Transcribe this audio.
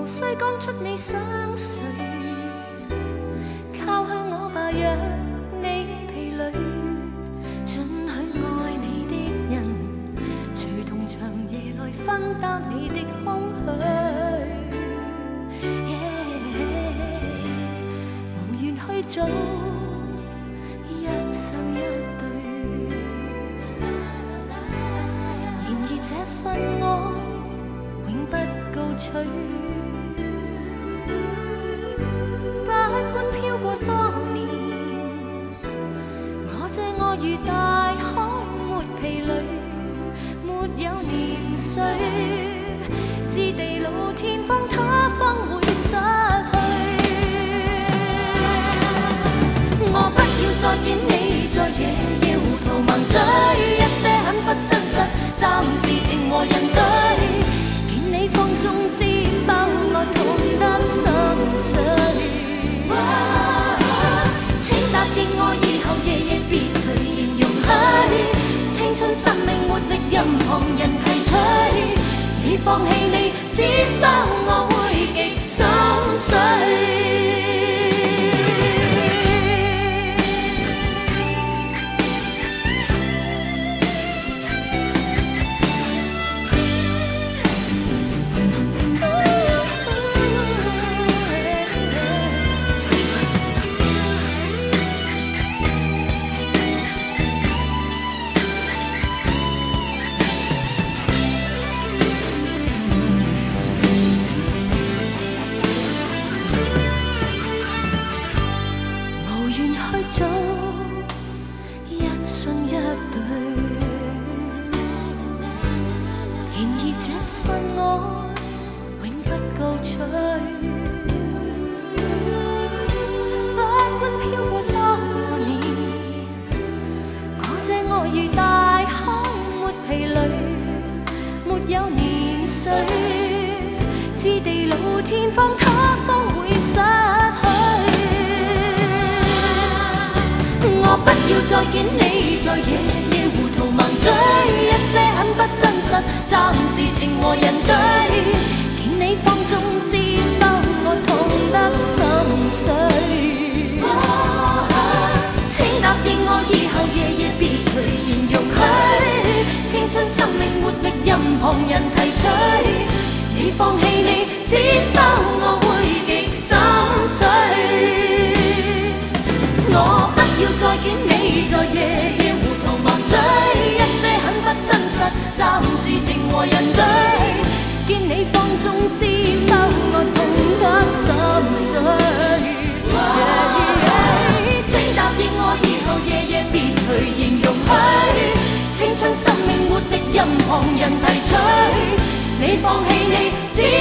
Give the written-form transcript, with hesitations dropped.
需讲出你想谁，靠向我吧，若你疲累，准许爱你的人，隨同長夜來分擔你的空虛。無緣去做一雙一對，然而這份愛永不告吹。不管飄過多年，我這愛如大海沒疲累，沒有年歲，置地老天荒，他方會失去。我不要再見你在夜夜糊塗盲追，一些很不真實，暫時情和人對，見你放縱至爆我痛得心碎。請答應我以後夜夜別頹言容許，青春生命活力任旁人提取，你放棄你知否我會極心碎。天荒他方會失去，我不要再見你在夜夜糊塗盲追，一些很不真實，暫時情和人對，見你放縱至爆我痛得心碎。請答應我以後夜夜別隨言容許，青春生命活力任旁人提取，你放棄你知否我會極心碎。我不要再見你在夜夜糊塗盲追，一些很不真實，暫時情和人對，見你放縱知否我痛得心碎。請答應我以後夜夜別隨言容許，青春生命活力任旁人提取，你放棄你知